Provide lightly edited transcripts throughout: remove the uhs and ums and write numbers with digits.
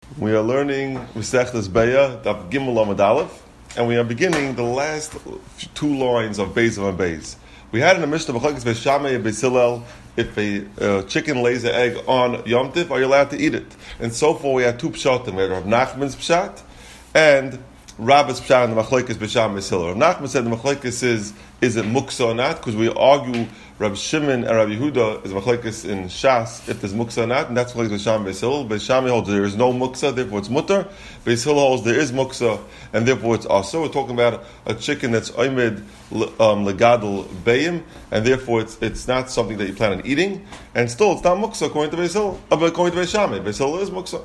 We are learning Masechtas Beya, Daf Gimel Amud Aleph, and we are beginning the last two lines of Beis and Beis. We had in the Mishnah B'chokes Beis Shammai and Beis Hillel, if a chicken lays an egg on Yom Tiv, are you allowed to eat it? And so far we had two pshatim. We had Rav Nachman's pshat and Rabba's pshat and the Machlokes Beis Shammai Beis Hillel. Rav Nachman said the Machlokes is it muksa or not? Because we argue Rav Shimon and Rav Yehuda is Machlokes in Shas if there's muksa or not, and that's Machlokes Beis Shammai Beis Hillel. Beis Shammai holds there is no muksa, therefore it's mutter. Beis Hillel holds there is muksa, and therefore it's also. We're talking about a chicken that's oimid legadol beim, and therefore it's not something that you plan on eating, and still it's not muksa according to Beis Hillel, according to Beis Shammai. Beis Hillel is muksa.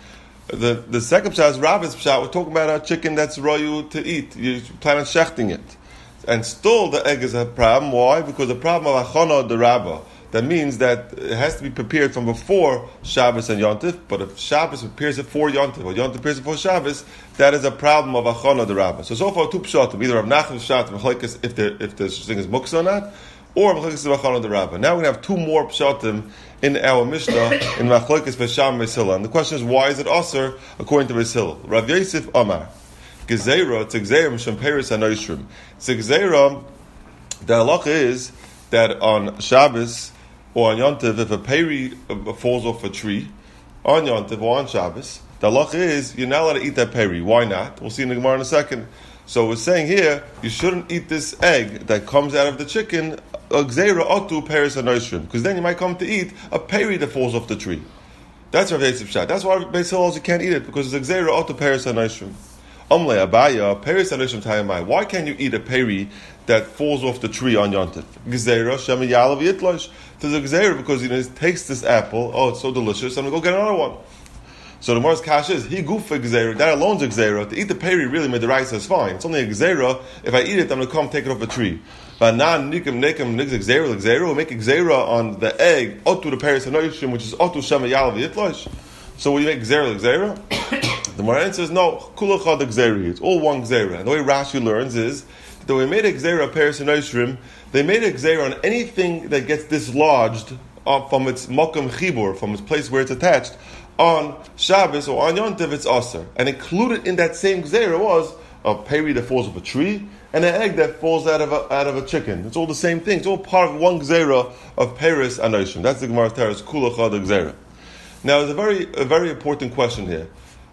The second pshat is Rabba's pshat. We're talking about a chicken that's royu to eat. You plan on shechting it. And still the egg is a problem. Why? Because the problem of achana the Rabbah. That means that it has to be prepared from before Shabbos and Yom Tiv. But if Shabbos prepares it for Yom Tiv, or Yom Tiv prepares it for Shabbos, that is a problem of achana the Rabbah. So far two pshatim, either Rav Nachman's pshat, Machlokes if the thing is muksa or not, or Machlokes of achana the Rabbah. Now we're going to have two more pshatim in our Mishnah in Machlokes Beis Shammai Beis Hillel. And the question is, why is it aser according to Beis Hillel? Rav Yosef Amar. Gezerah, it's a gezerah Mishum Peres HaNoshrim. It's a gezerah, the halacha is that on Shabbos or on Yom Tov, if a peri falls off a tree, on Yom Tov or on Shabbos, the halacha is you're not allowed to eat that peri. Why not? We'll see in the Gemara in a second. So we're saying here, you shouldn't eat this egg that comes out of the chicken, a gezerah otu Peres HaNoshrim, because then you might come to eat a peri that falls off the tree. That's Rav Yosef Shad. That's why Beis Hillel you can't eat it, because it's a gezerah otu Peres HaNoshrim. Amle Abaya, Peres HaNoshrim Tayamai. Why can't you eat a peri that falls off the tree on Yom Tov? Gezerah Shema Yalav Yitlosh. There's a gezerah because it takes this apple. Oh, it's so delicious. I'm gonna go get another one. So the Gemara's kasha is he goof for gezerah. That alone's a gezerah. To eat the peri really made the rice is fine. It's only a gezerah. If I eat it, I'm gonna come take it off a tree. But now nikim nekim nik gezerah. We make a gezerah on the egg otu the Peres HaNoshrim, which is otu Shema Yalav Yitlosh. So when you make gezerah. The Moran says, no, kulachad gzeri. It's all one gzera. And the way Rashi learns is that when we made a gzera Peres HaNoshrim, they made a gzera on anything that gets dislodged from its makam chibur, from its place where it's attached, on Shabbos or on Yom Tov, it's aser. And included in that same gzera was a peri that falls off a tree and an egg that falls out of a chicken. It's all the same thing. It's all part of one gzera of Peres HaNoshrim. That's the Gemara Teres, kulachad gzera. Now, there's a very important question here.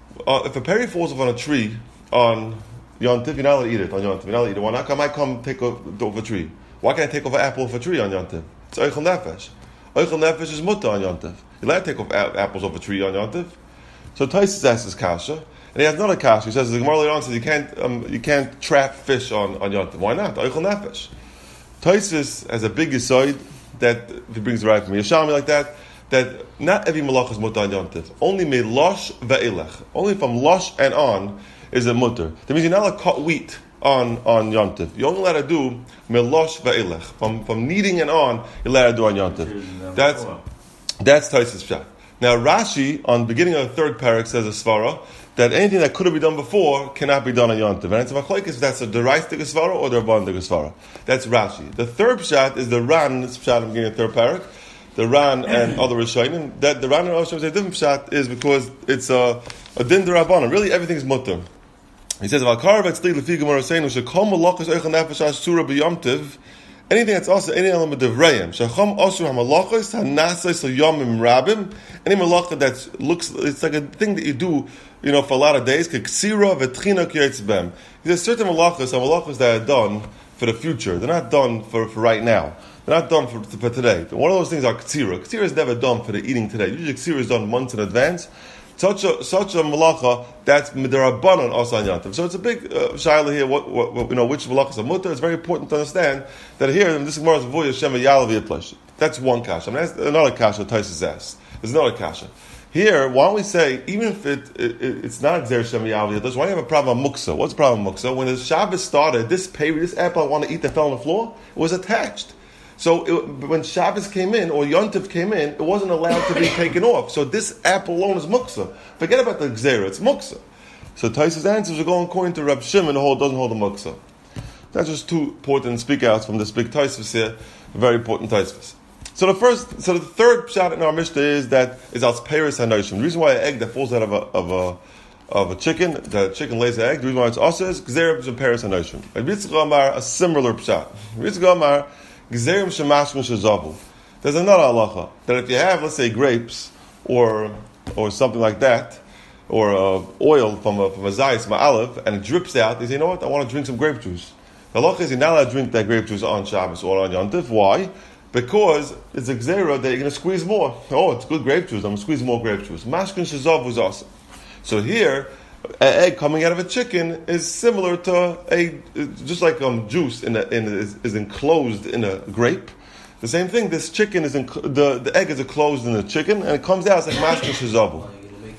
If a peri falls off on a tree on Yom Tiv, you're not allowed to eat it on Yom Tiv. You're not allowed to eat it. Why not? I might come take off a tree. Why can't I take off an apple off a tree on Yom Tiv? It's Eichel Nefesh. Eichel Nefesh is mutter on Yom Tiv. You're allowed to take off apples off a tree on Yom Tiv. So Taisus asks his kasha, and he has another kasha. He says, the Gemara later on says you can't trap fish on Yom Tiv. Why not? Eichel Nefesh. Taisus has a big yisoid that if he brings it right from Yeshami like that not every malach is mutter on Yom Tiv. Only melosh ve'elech. Only from losh and on is a mutter. That means you're not allowed to cut wheat on Yom Tiv. You're only allowed to do melosh ve'elech. From kneading and on, you're allowed to do on Yom Tiv. That's Taisus Pshat. Now Rashi, on the beginning of the third parak, says a svara that anything that could have been done before cannot be done on Yom Tiv. And it's a machlokes if that's a deraistic svara or the rabbanon svara. That's Rashi. The third Pshat is the Ran's Pshat at the beginning of the third parak. The Ran and other Rishonim, that the Ran and other Rishonim say different pshat is because it's a din d'Rabbanan. Really, everything is mutter. He says, anything that's also any element of rayim. Any malacha that looks, it's like a thing that you do, for a lot of days. There's certain malachas that are done for the future. They're not done for right now. They're not done for today. One of those things are ktsira. Ktsira is never done for the eating today. Usually ktsira is done months in advance. Such a malacha that's midarabanan also on Yom Tov. So it's a big shaila here. Which malachas are mutter? It's very important to understand that here this Gemara is avoid Shema Yalav Yitlosh. That's one kasha. That's another kasha. Taisus asks. There's another kasha. Here, why don't we say even if it's not Gzer Shema Yalav Yitlosh? Why do you have a problem with muksa? What's the problem with muksa? When the Shabbos started, this apple I want to eat that fell on the floor, it was attached. So when Shabbos came in, or Yom Tov came in, it wasn't allowed to be taken off. So this apple alone is muksa. Forget about the gzera, it's muksa. So Taisus answers are going according to Reb Shimon, doesn't hold the muksa. That's just two important speak outs from this big Taisus here, very important Taisus. So the third pshat in our Mishnah is that is al peiros hanoshim. The reason why an egg that falls out of a chicken, the chicken lays an egg, the reason why it's also is gzerim shem peiros hanoshim. Rabbi Yitzchak Amar, a similar pshat. Rabbi Yitzchak Amar, gzerim shem mashkin shezavu. There's another halacha that if you have, let's say, grapes or something like that, or oil from a zayis ma'alev, and it drips out, they say, you know what, I want to drink some grape juice. The halacha is you're not allowed to drink that grape juice on Shabbos or on Yom Tov. Why? Because it's a gzera that you're going to squeeze more. Oh, it's good grape juice, I'm going to squeeze more grape juice. Mashkin shezav was awesome. So here, an egg coming out of a chicken is similar to just like juice is enclosed in a grape. The same thing, this chicken is the egg is enclosed in the chicken, and it comes out, it's like mashkin shezavu.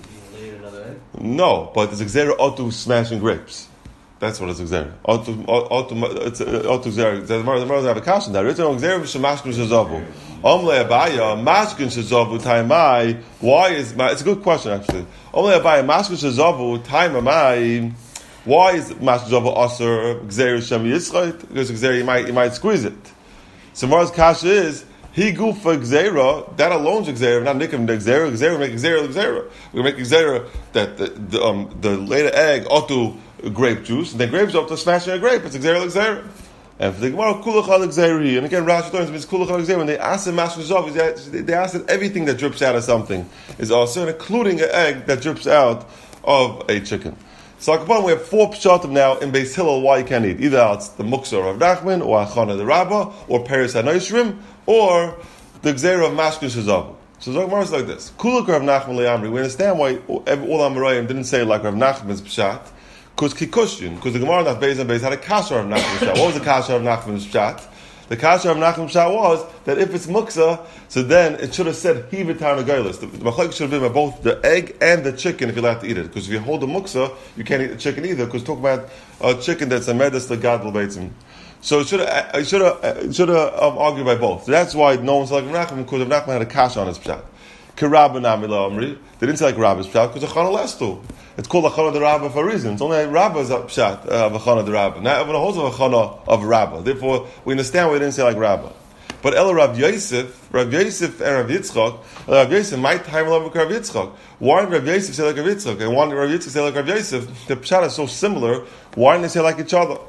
No, but it's gzera otu smashing grapes. That's what it's gzera. It's otu gzera. The Gemara doesn't have a kasha there. It's gzera v'shemashkin shezavu. Omle abaya mashkin shezavu taimai. Why is it's a good question actually. Omle abaya mashkin shezavu taimai. Why is mashkin shezavu aser gzera shem yitzchayt? Because gzera you might squeeze it. So Mara's kasha is he gufa gzera, that alone is gzera, not nikim the gzera. Gzera make gzera. We make gzera that the later egg otu grape juice, and then grapes up to smashing a grape. It's gzera. And for the Gemara kulachal gzeri, and again Rashi learns means kulachal gzeri. When they ask him mashkin they ask that everything that drips out of something is also, including an egg that drips out of a chicken. So we have 4 pshatim now in Beis Hillel why you can't eat. Either it's the muksar of Nachman, or Achana the Rabbah, or Peiros HaNoshrim, or the Gzeira of Mashkin Shezavu. So the Gemara is like this. Kulak Rav Nachman Le'amri. We understand why all Amoraim didn't say like Rav Nachman's pshat, because the Gemara not Beis and Beis had a kasha of Nachman's pshat. What was the kasha of Nachman's pshat? The kasha of Nachman's pshat was that if it's muksa, so then it should have said hivitar negailis. The machlek should have been about both the egg and the chicken if you're allowed to eat it. Because if you hold the muksa, you can't eat the chicken either. Because talk about a chicken that's a medas the gadol beitzim. So it should have argued by both. So that's why no one's like Rav Nachman, because Rav Nachman had a kasha on his pshat. Kirabba Namila Amri. They didn't say like Rabba's pshat because Achana Lestu. It's called Achana the Rabbah for a reason. It's only Rabba's pshat of Achana the Rabbah. Not everyone holds of Achana of Rabbah. Therefore, we understand why they didn't say like Rabbah. But Ela Rav Yosef and Rav Yitzchak, Rav Yosef might time love with Rav Yitzchak. Why did Rav Yosef say like Rav Yitzchak? And why did Rav Yitzchak say like Rav Yosef? The pshat is so similar. Why didn't they say like each other?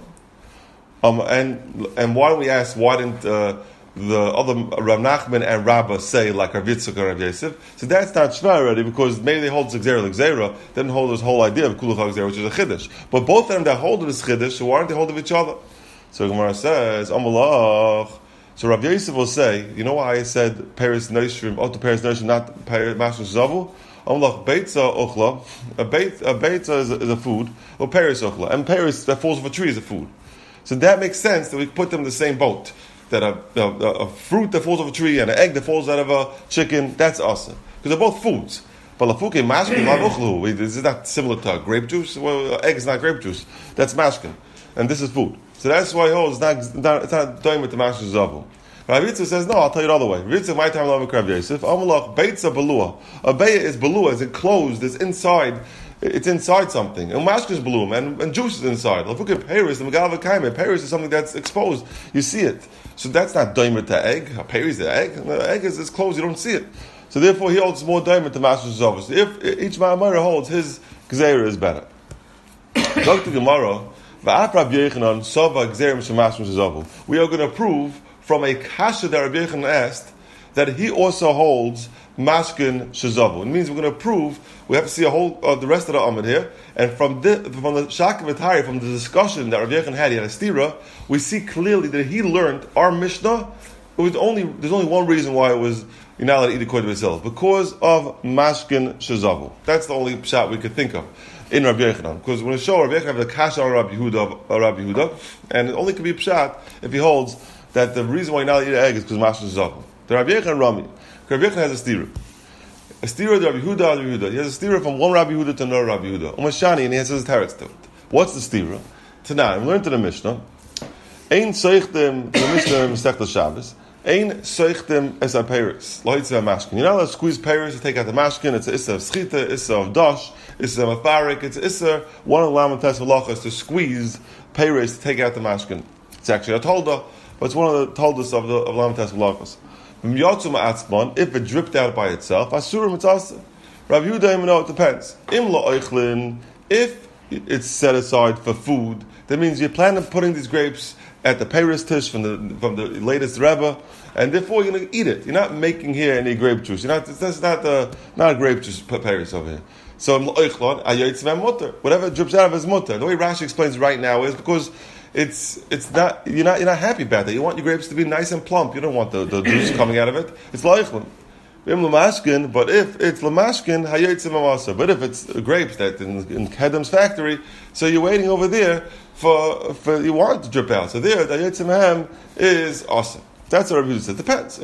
And why don't we ask why didn't the other Rav Nachman and Rabbah say like Rav Yitzchak or Rav Yosef? So that's not shver already, because maybe they hold Zera, they didn't hold this whole idea of Kulach Zera, which is a Chiddush. But both of them that hold this Chiddush, so why aren't they hold of each other? So Gemara says, Amalach. So Rav Yosef will say, you know why I said Peiros Noshrim, Oto Peiros Noshrim, not Peiros Mashkin Shezavu? Amalach, Beitza Ochla, a Beitza is a food, or Peiros Ochla, and Peiros that falls off a tree is a food. So that makes sense that we put them in the same boat. That a fruit that falls off a tree and an egg that falls out of a chicken, that's awesome. Because they're both foods. But lafuke mashkin lavuchlu. Is it not similar to grape juice? Well, egg is not grape juice. That's mashkin. And this is food. So that's why it's not doing with the mashkin zavu. Rav Yitzchak says, no, I'll tell you the other way. Rav Yitzchak, my time love with Rav Yosef. Amalach, beitza belua. A beya is belua, it's enclosed, it's inside. It's inside something. And mashkin is bloom, and juice is inside. Look at Paris, the Megala Kaime. Paris is something that's exposed. You see it. So that's not doimit to egg. Paris is the egg. The egg is closed, you don't see it. So therefore he holds more doimit to mashkin Zovus. So if each Ma'amara holds, his Gzeira is better. Dr. Gemara, we are going to prove from a kasha that Rabbi Yochanan asked that he also holds mashkin shezavu. It means we're going to prove, we have to see the rest of the Amud here, and from the Shak V'Tari, from the discussion that Rabbi Yochanan had, he had a stira, we see clearly that he learned our Mishnah. There's only one reason why it was you're not allowed to eat according to itself, because of mashkin shezavu. That's the only pshat we could think of in Rabbi Yochanan, because when we show Rabbi Yochanan have the kasha on Rabbi Yehuda, and it only can be pshat if he holds that the reason why you're not allowed to eat an egg is because mashkin shezavu. The Rabbi Yochanan Rami. Rabbi Yochanan has a stira. A stira of Rabbi Yehuda. He has a stira from one Rabbi Yehuda to another Rabbi Yehuda. Umashani, and he has his teretz to it. What's the stira? Tonight, we learned in the Mishnah. Ein seichtem, the Mishnah Masechta Shabbos. Ein seichtem es a peiros. Lo hitzah mashkin. You're not allowed to squeeze peiros to take out the mashkin. It's a issa of schita, issa of dash, issa of mafarik. It's issa, one of the lamentas halachas to squeeze peiros to take out the mashkin. It's actually a tolda, but it's one of the toldas of lamentas halachas. If it dripped out by itself, asurim it's asa. Rabbi Yehuda, it depends. Im lo oichlin, if it's set aside for food, that means you plan on putting these grapes at the Peiros Tish from the latest Rebbe, and therefore you're going to eat it. You're not making here any grape juice. That's not a grape juice Peiros over here. So whatever drips out of his mutter. The way Rashi explains right now is because it's not you're not happy about that. You want your grapes to be nice and plump. You don't want the juice coming out of it. It's loichlin. But if it's lamashkin, hayotzim amasa. But if it's grapes that in Kedem's factory, so you're waiting over there for you want it to drip out. So there, the hayotzim ham is awesome. That's what Rabbi Yehuda says. Depends.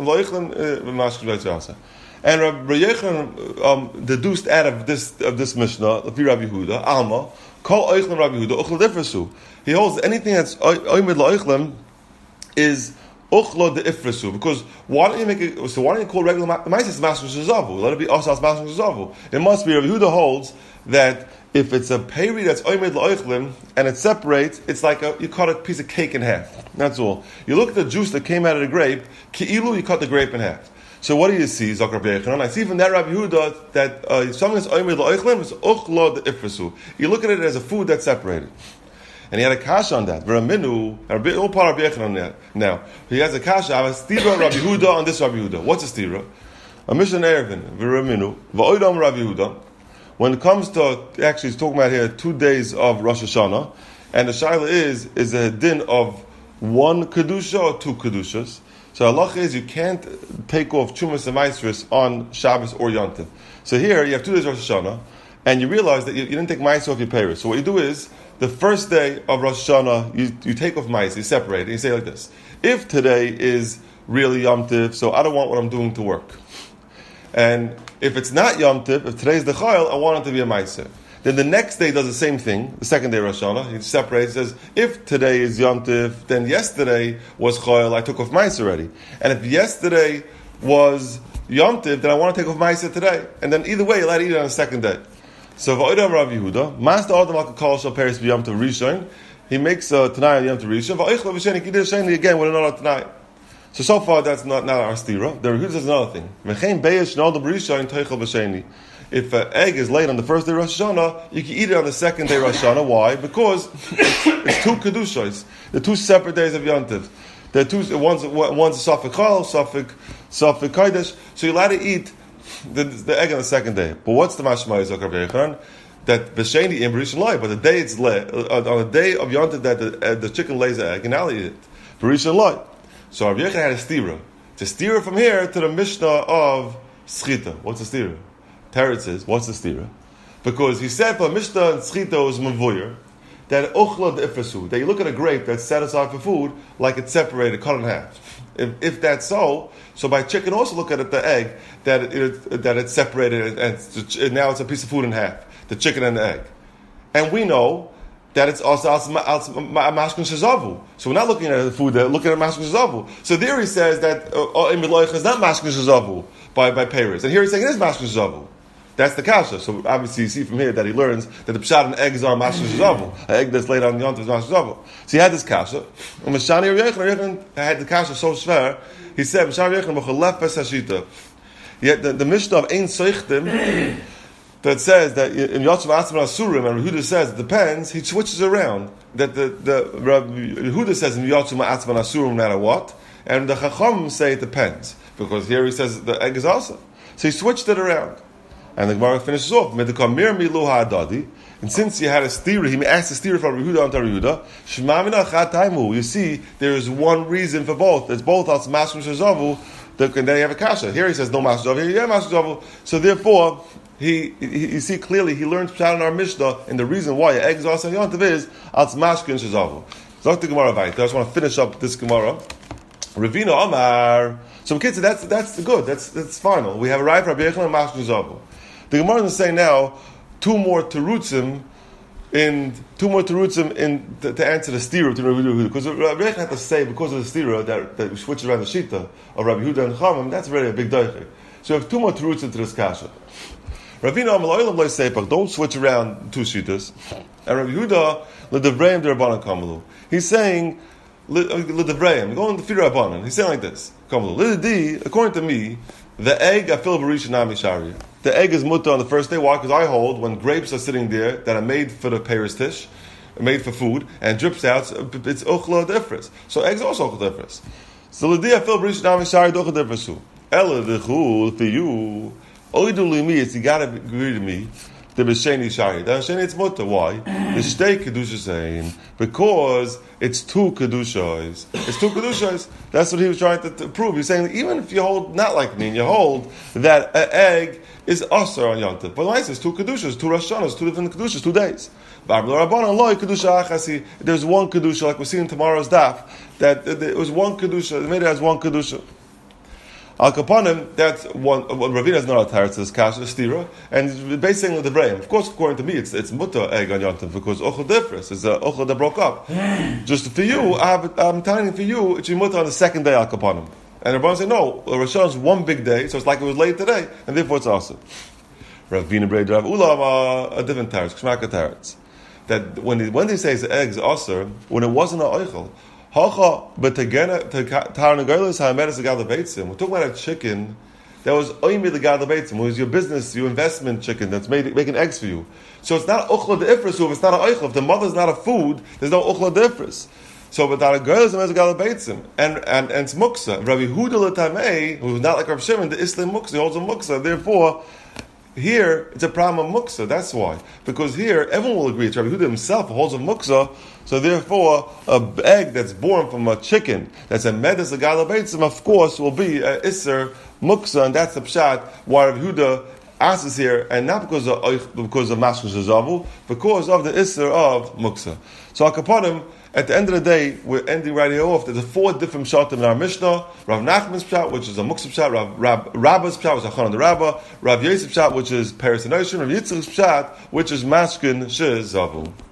And Rabbi Yochanan deduced out of this Mishnah, Rabbi Yehuda, Alma, call oichlin Rabbi Yehuda, uchla differsu. He holds anything that's oimid la'oichlin is uchla de ifresu. Because why don't you call regular ma'ases masking shazavu? Let it be osas masking shazavu. It must be Rabbi Yehuda holds that if it's a peri that's oimid la'oichlin and it separates, it's like you cut a piece of cake in half. That's all. You look at the juice that came out of the grape, ki'ilu, you cut the grape in half. So what do you see, Zakar B'Yechanan? I see from that Rabbi Yehuda that something that's oimid la'oichlin is uchla de ifresu. You look at it as a food that's separated. And he had a kasha on that. V'raminu, all part of Rabbi Yechanan now. He has a kasha, I have a stira Rabbi Yehuda on this Rabbi Yehuda. What's a stira? A Mishnah Erevin, V'raminu, v'oidam Rabbi Yehuda. When it comes to, actually he's talking about here 2 days of Rosh Hashanah, and the shaila is a din of 1 kedusha or 2 kedushas. So halacha is you can't take off chumas and maasros on Shabbos or Yom Tov. So here you have 2 days of Rosh Hashanah, and you realize that you didn't take maasros off your peiros. So what you do is, the first day of Rosh Hashanah, you take off maasros, you separate it, and you say like this: if today is really Yom Tov, so I don't want what I'm doing to work. And if it's not Yom Tov, if today's the Chayil, I want it to be a Maaseh. Then the next day does the same thing, the second day Rosh Hashanah, he separates, says, if today is Yom Tov, then yesterday was Chayil, I took off Maaseh already. And if yesterday was Yom Tov, then I want to take off Maaseh today. And then either way, you'll have to eat it on the second day. So, V'odam Rav Yehuda, Master Adam HaKol Shal Peres B'Yom Tov Rishon, he makes a Tanai on Yom Tov Rishon, V'oichla V'shenik, he did a Sheni again with another Tanai. So far that's not our stira. The Rehuda says another thing. If an egg is laid on the first day of Rosh Hashanah, you can eat it on the second day of Rosh Hashanah. Why? Because it's 2 kedushos. They're 2 separate days of Yom Tov. They're two. One's a Safek Chol, Safek Kodesh. So you're allowed to eat the egg on the second day. But what's the mashma Zakar B'Yechanan? That B'Sheni in Rishon Lai, but the day it's laid on the day of Yom Tov that the chicken lays the egg, and now eat it. Rishon Lai. So Rabbi Yechanan had a stira. To steer from here to the Mishnah of Schita. What's the stira? Teretz says, what's the stira? Because he said for Mishnah and Schita is Mavoyer, that Ochla de Ifresu, that you look at a grape that's set aside for food, like it's separated, cut in half. If that's so by chicken also look at it, the egg, that it's separated and now it's a piece of food in half. The chicken and the egg. And we know that it's also mashkin shazavu. So we're not looking at the food there, looking at mashkin shazavu. So there he says that imid is not mashkin shazavu by peiros. And here he's saying it is mashkin shazavu. That's the kasha. So obviously you see from here that he learns that the pshat and eggs are mashkin shazavu. An egg that's laid on Yom Tov is mashkin shazavu. So he had this kasha. And Mishani Rabbi Yechanan had the kasha so schwer. He said, Mishani Rabbi Yechanan b'chalefes hashita. Yet the Mishnah of Ein Soichtim that says that in Yotzav Atzman Asurim, and Yehuda says it depends, he switches around. That the Yehuda says in Yotzav Atzman Asurim no matter what, and the Chacham say it depends. Because here he says the egg is also. So he switched it around. And the Gemara finishes off, Medikam Milu Ha'adadi, and since he had a stira, he asked a stira from Yehuda onto Yehuda, Shema Mina Chat Taimu. You see, there is one reason for both. It's both as Mashkim Shazavu, and then you have a kasha. Here he says no Mashkim Shazavu, here you have Mashkim Shazavu. So therefore, you see clearly he learns pshat in our Mishnah, and the reason why eggs are Yom Tov is als mashkin shazavu. So the Gemara I just want to finish up this Gemara. Ravina Amar. So kids, that's good. That's final. We have a right for Rabbi Yechanan and mashkin shazavu. The Gemara is saying now two more terutzim to answer the stira to Rabbi Yehuda, because Rabbi Yechanan had to say because of the stira that we switch around the shita of Rabbi Yehuda and Chamim. That's really a big doiche. So we have two more terutzim to this kasha. Ravina Amalaylam Loi Sepach, don't switch around 2 shitas. And Rabbi Yehuda L'Devrayim D'Rabbanan Kamalu. He's saying L'Devrayim, going to Fir Rabbanan. He's saying like this. According to me, the egg afil b'rishon nami shari. The egg is mutter on the first day. Why? Because I hold when grapes are sitting there that are made for the peiros tish, made for food, and drips out, it's ochla difference. So eggs are also ochla difference. So l'di afil b'rishon nami shari docha difference. Ela d'chul for you. Oidu me, it's you gotta agree to me. The b'sheni shari. The b'sheni it's mutter. Why? The shtei kedusha saying because it's two kedushas. It's two kedushas. That's what he was trying to prove. He's saying that even if you hold not like me, and you hold that an egg is usher on Yom Tov, but like it's two kedushas, two Rosh Hashanahs, two different kedushas, 2 days. There's one kedusha, like we see in tomorrow's daf, that it was one kedusha. They made it as one kedusha. Al Kapanim, that's one. Ravina is not a teretz, it's kasha, stira, and basically the brain. Of course, according to me, it's mutter egg on Yom Tov because ochel difference. It's a ochel that broke up. Just for you, I'm telling you for you, it's mutter on the second day Al Kapanim. And Rabbanan say no. Rosh Hashanah is one big day, so it's like it was late today, and therefore it's awesome. Ravina Brei Rav Ulam a different teretz, kshmaka teretz. That when they say the eggs aser, when it wasn't an oichel. We're talking about a chicken that was oimi the gad lebeitzim. It was your business, your investment chicken that's making eggs for you. So it's not ochla de ifris. If it's not an oichel, if the mother's not a food, there's no ochla de ifris. So but that a girl is a gad lebeitzim and it's muksa. Rabbi Huda letamei, who's not like Rav Shimon, the Islam muksa, he holds a muksa. Therefore, here it's a problem of muksa. That's why, because here everyone will agree. It's Rabbi Huda himself holds a muksa. So therefore, an egg that's born from a chicken that's a medes a gad lebeitzim, of course, will be a iser muksa, and that's the pshat why Rabbi Huda asks here, and not because of mashkin shazavu, because of the iser of muksa. So Akapanim, at the end of the day, we're ending right here off. There's 4 different pshatim in our Mishnah. Rav Nachman's pshat, which is a muksa pshat. Rabba's pshat, which is Achan on the Rabbah. Rav Yosef pshat, which is Paris and Ocean. Rav Yitzchak's pshat, which is mashkin shazavu.